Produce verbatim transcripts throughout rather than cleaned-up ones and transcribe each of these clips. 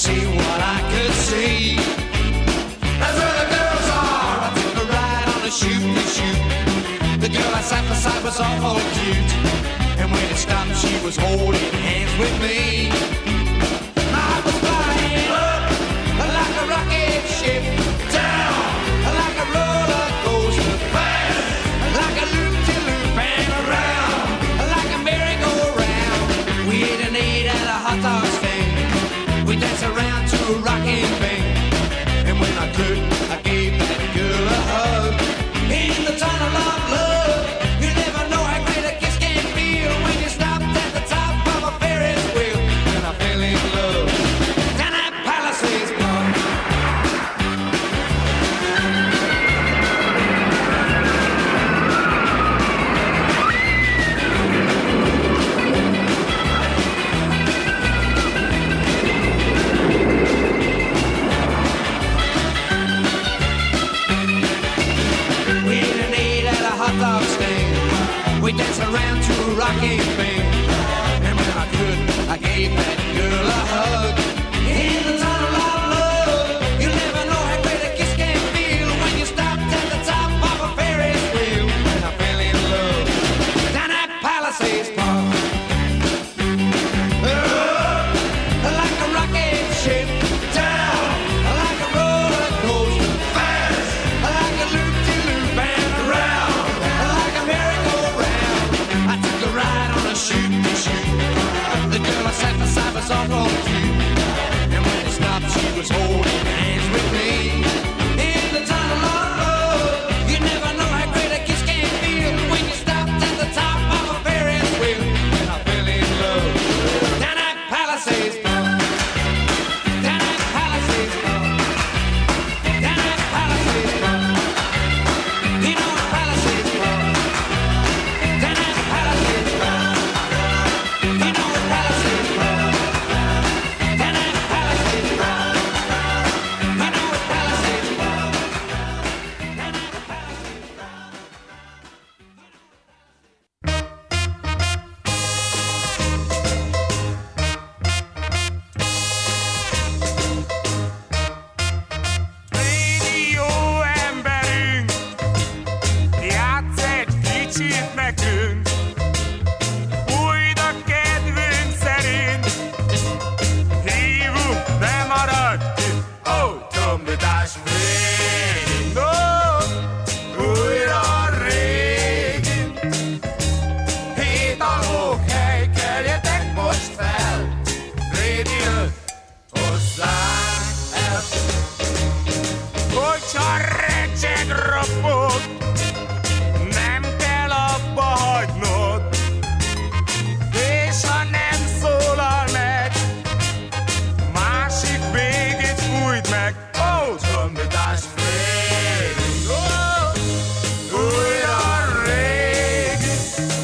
see what I could see. That's where the girls are. I took a ride on a shoot-to-shoot. The girl I sat beside was awful cute, and when it stopped, she was holding hands with me. I was flying up like a rocket ship, down like a roller coaster, fast like a loop-de-loop, and around like a merry-go-round. We ate and ate at a hot dog stand. We danced around to a rockin' band, and when I could, I gave that girl a hug. In the tunnel of love, you never know how great a kiss can feel when you stopped at the top of a Ferris wheel, and I fell in love down at Palisades Park. Dog stand. We danced around to a rocking band, and when I could, I gave that girl a hug. In the tunnel of love, you never know how great a kiss can feel when you stopped at the top of a Ferris wheel, and I fell in love down at Palisades Park. Oh, like a rocket ship, down like a roller coaster, fast like a loop-de-loop, and around like a merry-go-round. I took a ride on a shoot-to-shoot. The girl I sat beside was awful cute, and when it stopped, she was holding hands with me. In the tunnel of love, you never know how great a kiss can feel when you stopped at the top of a Ferris wheel, and I fell in love down at Palisades Park. Down at Palisades Park. Down at Palisades Park. You know Palisades Park. Down at Palisades Park. You know Palisades Park. Down at Palisades Park. You know Palisades Park. Down at Palisades Park. Régi jó emberünk, játsz egy kicsit nekünk, fújd a kedvünk szerint, hívunk, de maradj itt, ó, trombitás végén, ó, újra a régin. Hét alók, hely, keljetek most fel, Frédi jön hozzánk el. Hogyha recseg ropog, nem kell abba hagynod, és ha nem szólal meg, másik végét fújd meg, ó, trombitás Frédi, ó, újra a régi.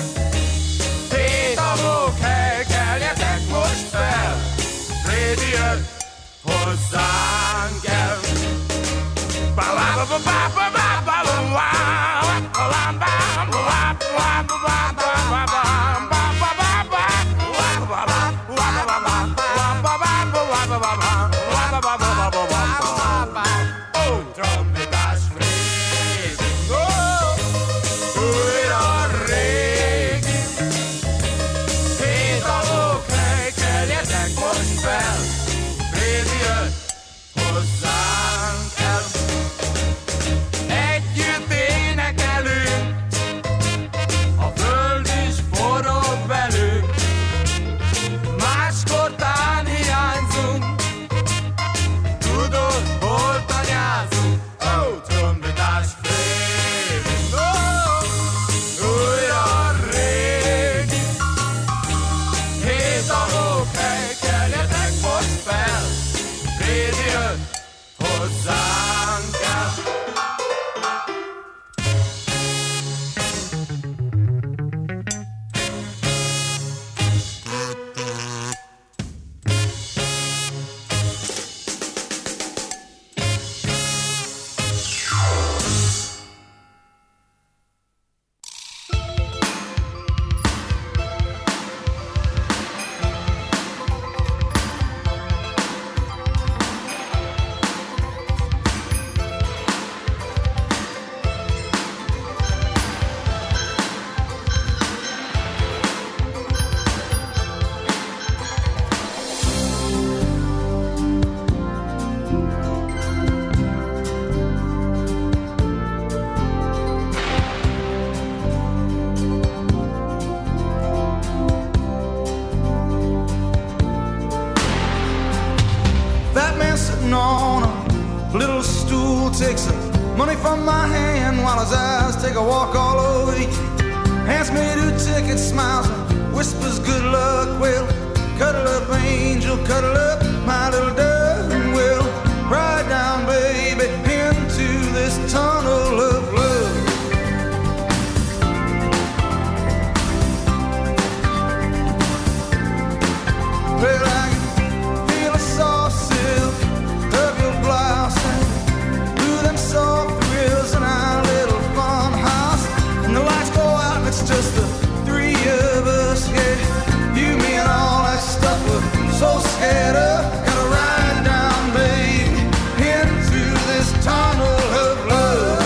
Hét alók, hely, keljetek most fel, Frédi jön hozzánk el. Oh, trombitás Frédi, oh, újra a régi. Hét alók, hely, keljetek most fel, Frédi jön hozzánk el. Együtt énekelünk, a föld is forog velünk, máskor tán hiányzunk, tudod, hol tanyázunk, ó, trombitás Frédi, ó, újra a régi. Hét alók, hely, keljetek most fel, Frédi jön hozzánk el. sitting on a little stool, takes the money from my hand while his eyes take a walk all over you. Hands me two tickets, smiles and whispers good luck. Well, cuddle up, angel, cuddle up, my little dove, and we'll ride down, baby, into this tunnel of love. Well, I can feel the soft silk of your blouse and through them soft thrills in our little fun house. And the lights go out and it's just the three of us, yeah. You, me, and all that stuff we're so scared of. Gotta ride down, baby, into this tunnel of love.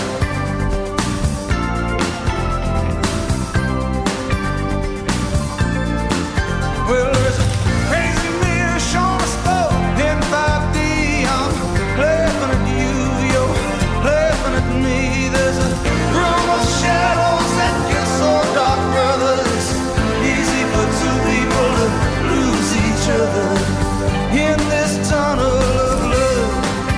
Well, there's a crazy mirror showing us both in five D. I'm laughing at you, you're laughing at me. There's a room of shadows that gets so dark, brother. It's easy for two people to lose each other in this tunnel of love.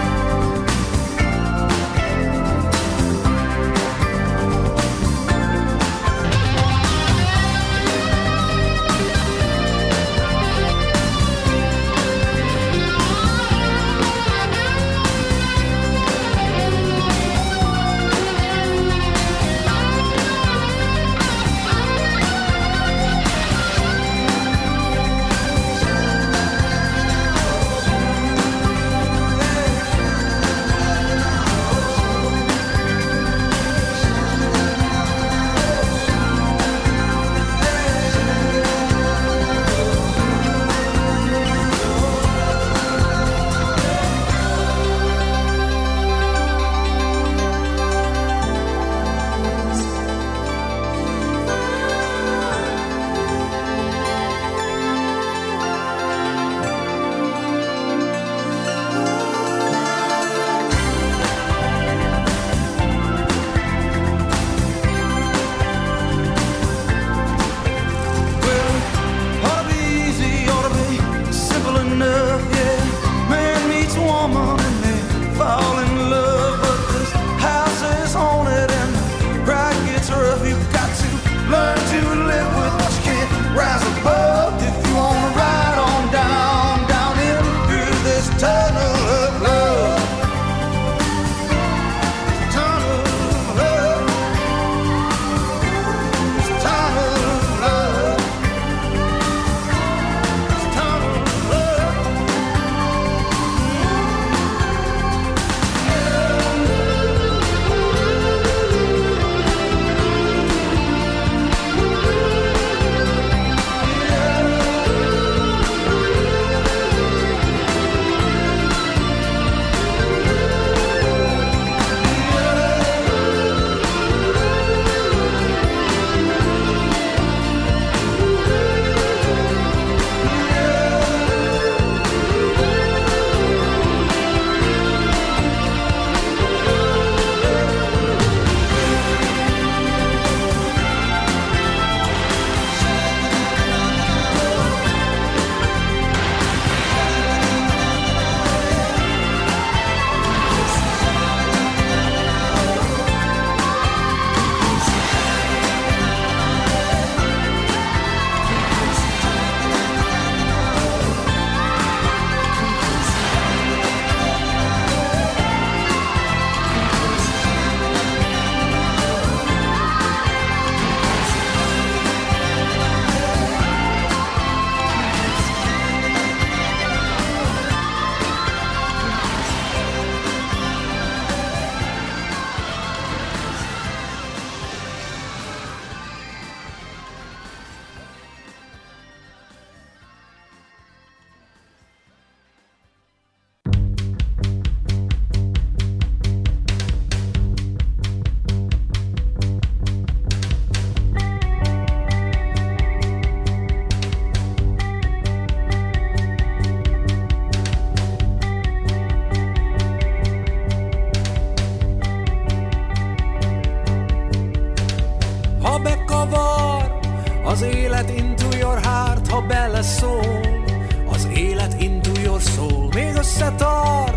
Az élet into your heart, ha beleszól, az élet into your soul, még összetart,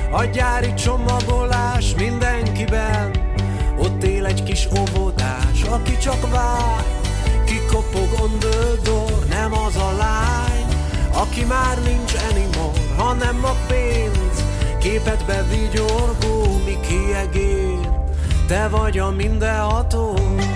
a gyári csomagolás mindenkiben. Ott él egy kis óvodás, aki csak vár, kikopog on the door. Nem az a lány, aki már nincs anymore, hanem a pénz képedbe vigyorgó, mi kiegér, te vagy a mindenható.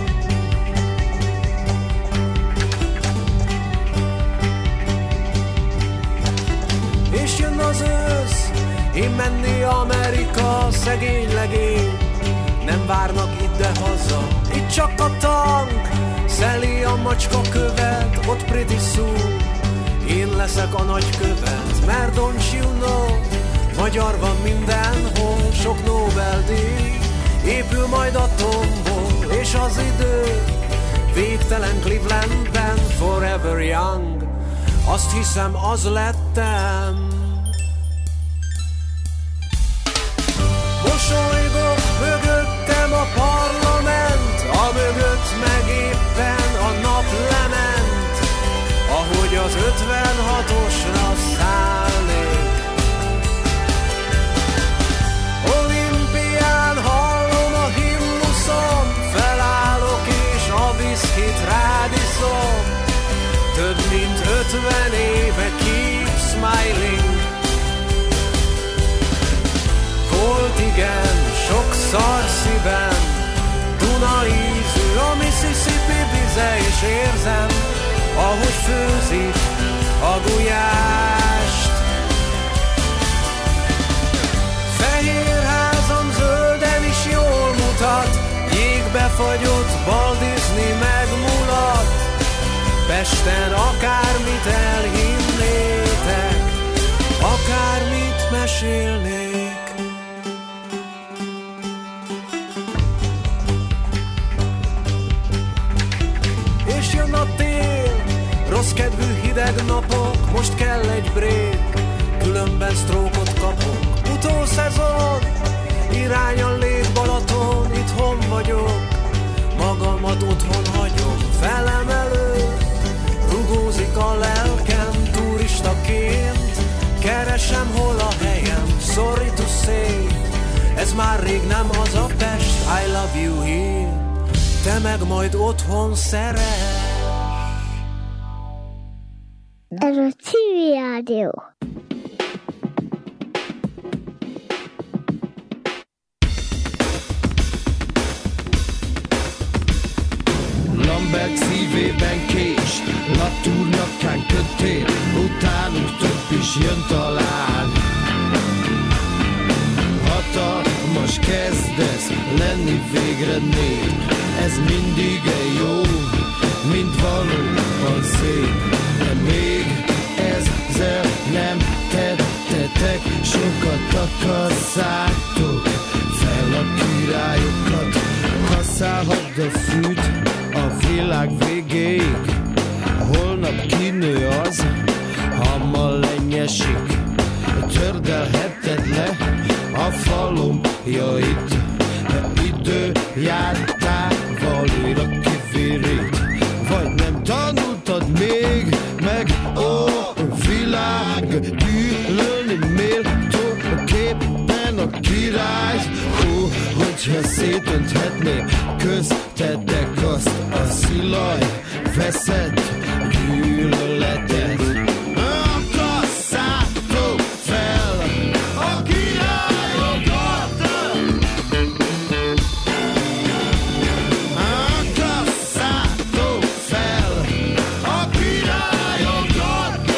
És jön az ősz, én menni Amerika, szegény legény, nem várnak ide haza, itt csak a tank szeli a macska követ, ott pretty soon én leszek a nagykövet, mert don't you know, magyar van mindenhol, sok Nobel-díj épül majd a tombol, és az idő végtelen Clevelandben, forever young, azt hiszem az lettem. Mosolygok, mögöttem a parlament, a mögött meg éppen a nap lement, ahogy az ötvenhatosra szállnék. Olimpián hallom a himnuszom, felállok és a viszkit rádiszom, több mint ötven éve keep smiling. Volt igen, sok szar szívem, Duna ízű a Mississippi vize, és érzem, ahogy főzik a gulyást. Fehér házam zölden is jól mutat, jégbe fagyott Walt Disney megmulat. Pesten akármit elhinnétek, akármit mesélnék. És jön a tél, rossz kedvű hideg napok, most kell egy break, különben sztrókot kapok. Utószezon, irány a Lake Balaton, itthon vagyok, magamat otthon hagyom, felemelő, rugózik a lelkem, turistaként, keresem hol a helyem, sorry to say, ez már rég nem az a Pest, I love you here, te meg majd otthon szeress. Ez a Civil Rádió. Lambert szívében kés, Latour nyakán kötél, utánunk több is jön talán. Hatalmas kezdesz lenni végre nép, ez mindig egy jó, mint valóban szép. De még ezzel nem tettetek, sokat akasszátok fel a királyokat. Használhadd a fűt a világ végéig, holnap kinő az, ha ma lenyesik. Tördelheted le a falomjait, idő jártával újra kivirít. Vagy nem tanultad még meg, ó, világ, gyűlölni méltó képen a királyt. Ó, hogyha szétönthetné köztetek azt a szilaj veszett gyűlöletet. Akasszátok fel a királyokat! Akasszátok fel a királyokat!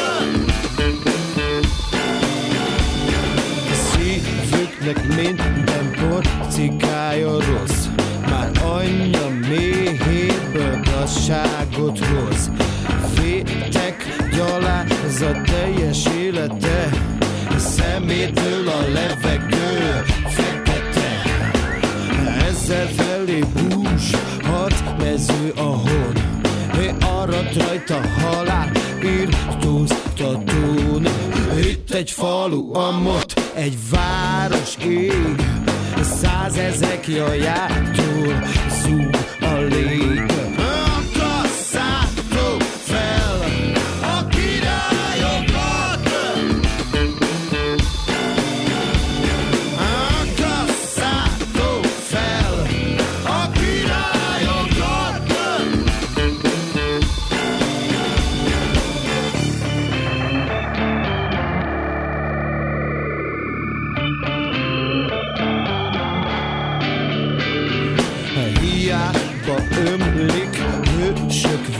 Szívüknek minden porcikája rossz, már anyja méhéből gazságot hoz. Vétek gyalázat teljes élete, szemétől a levegő fekete. Ezzel felé bús, hat mező a hon, arat rajta halál, írtóztatón. Itt egy falu, amott egy város ég, százezrek jajától zúg a lég. Akasszátok fel a királyokat!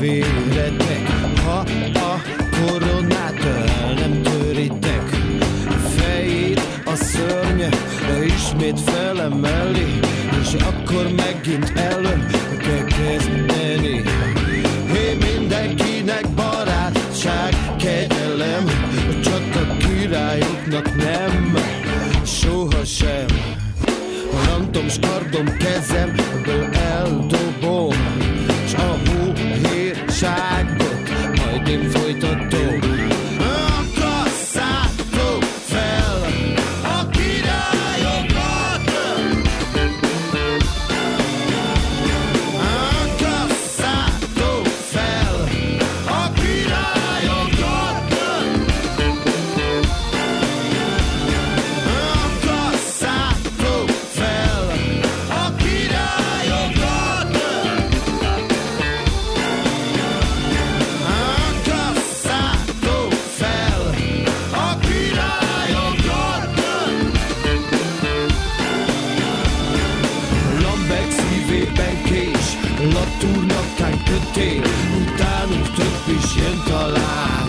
vérednek, ha a koronát el nem töritek. Fejét a szörny ismét felemeli, és akkor megint elő kell kezdeni. Hé, mindenkinek barátság, kegyelem, csak a királyoknak nem, sohasem. Rantom, skardom, kezemből eldobom, s a hóhérságot majd én folytatom. Akasszátok fel a királyokat, akasszátok fel a királyokat, akasszátok fel a királyokat, akasszátok fel a királyokat. Lambek szívében kés, latúrnyakán kötél, utánunk több is jön talán.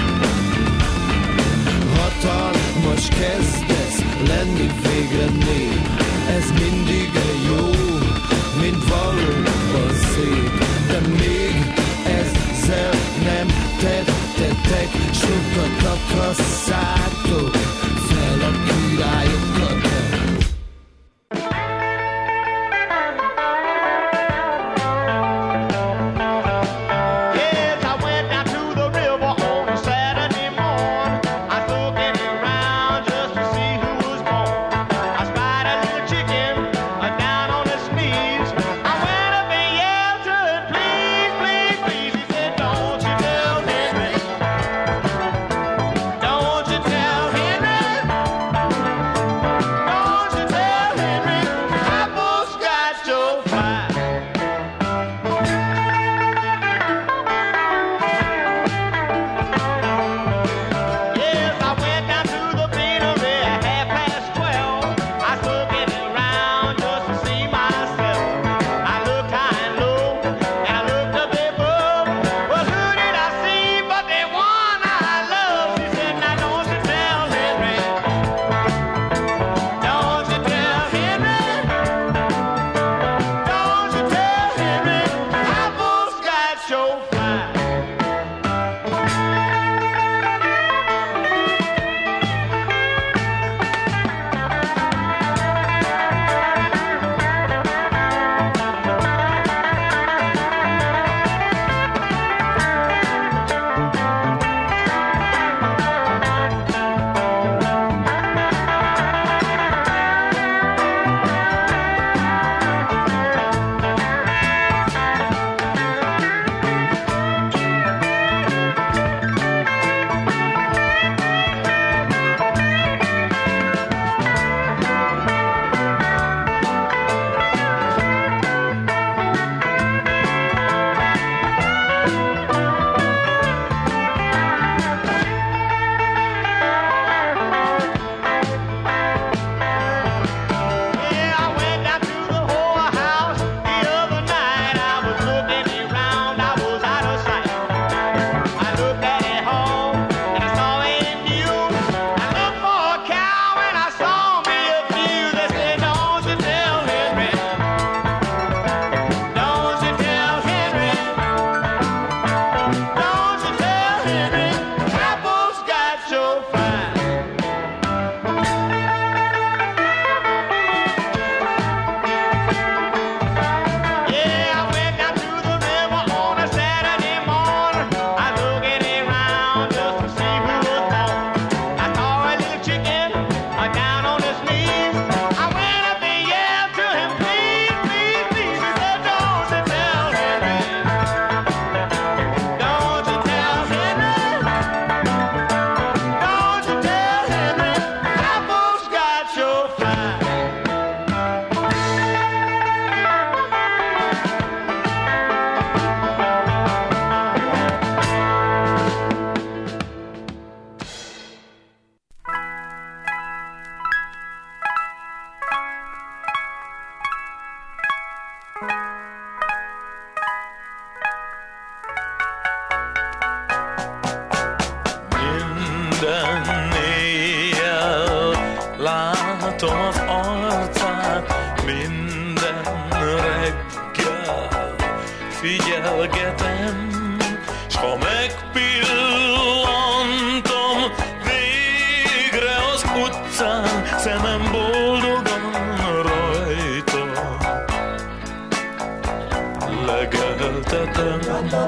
Hatalmas kezdesz lenni végre nép, ez mindig jó, mint valóban szép. De még ezzel nem tettetek sokat, akasszátok fel a királyokat. Yes, I went down to the river on a Saturday morn. I was looking around just to see who was born. I spied a little chicken uh, látom az arcát minden reggel, figyelgetem, s ha megpillantom végre az utcán, szemem boldogan rajta legeltetem.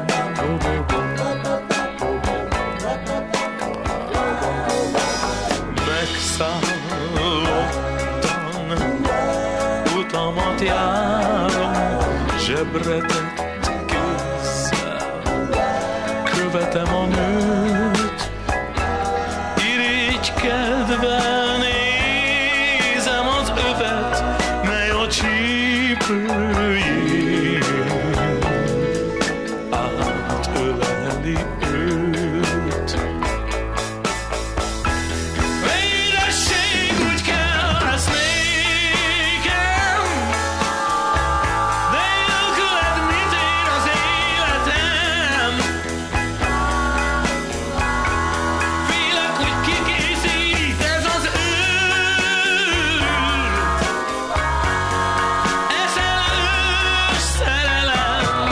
Megszállottan utamat járom, zsebre tett kézzel követem a nőt, irigykedve nézem az övet, mely a csípőjén átöleli őt. Édesség, úgy kell lesz nékem, de nélküled mit ér az életem? Félek, hogy kikészít ez az őrült, eszelős szerelem.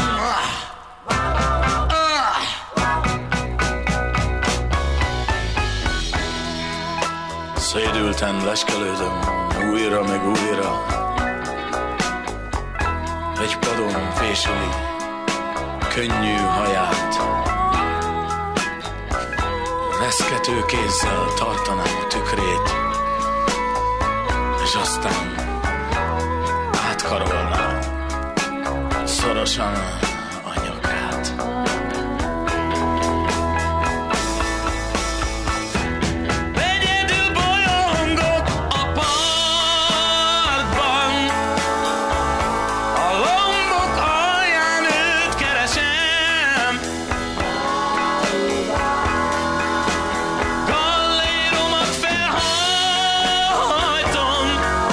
Szédülten leskelődöm újra meg újra, egy padon fésüli könnyű haját, reszkető kézzel tartanám a tükrét, és aztán átkarolnám szorosan a nyakát. Egyedül bolyongok a parkban, a lombok alján őt keresem. Galléromat felhajtom,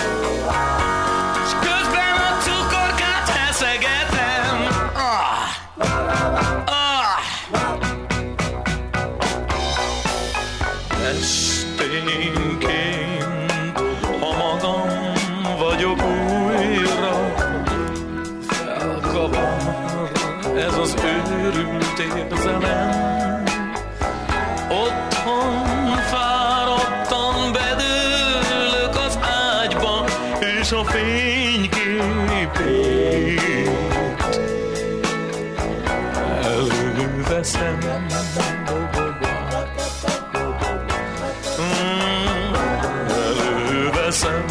s közben a cukorkát eszegetem. Ah! Ah! Esténként, ha magam vagyok újra, felkavar ez az őrült érzelem. Otthon fáradtan bedőlök az ágyba, és a fényképét előveszem. Mm, előveszem.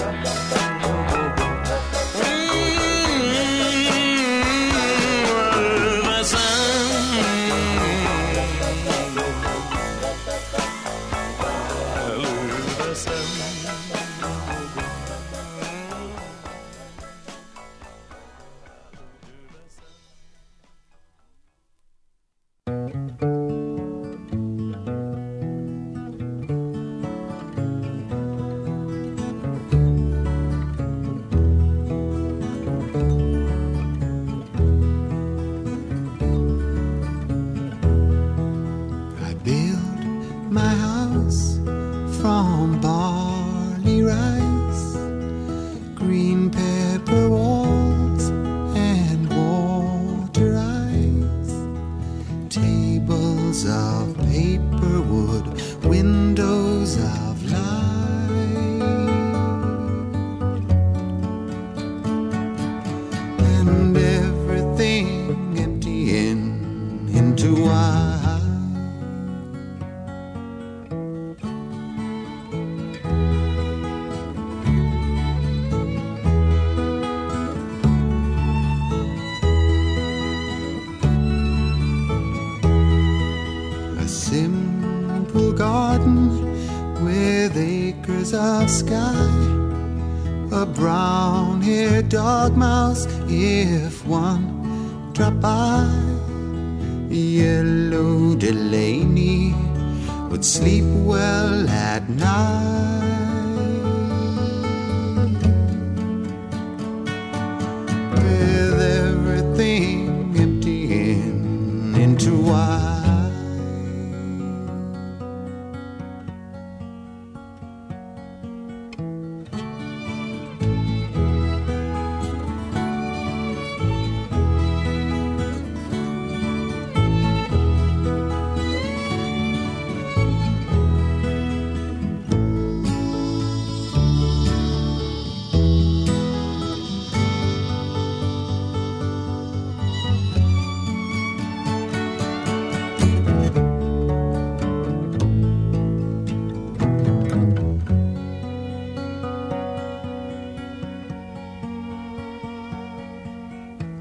I built my house from barley rice, green pepper walls and water ice, tables of paper wood, windows of light, and everything emptying into white. A simple garden with acres of sky, a brown-haired dog mouse if one drop by. Yellow Delaney would sleep well at night, with everything emptying into white.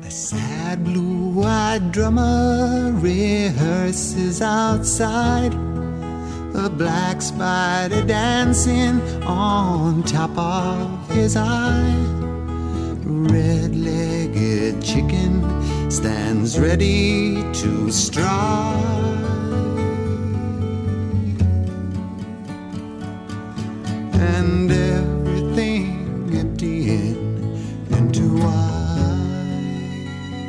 sad blue-eyed drummer rehearses outside, a black spider dancing on top of his eye. Red-legged chicken stands ready to strike, and everything emptying into white.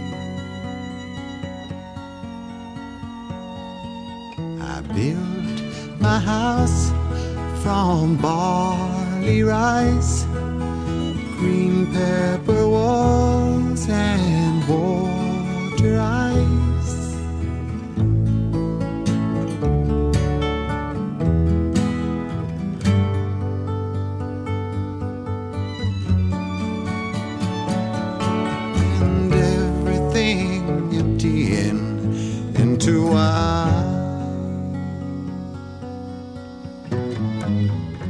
I built my house from barley rice, green pepper walls and water ice. And everything emptying into white.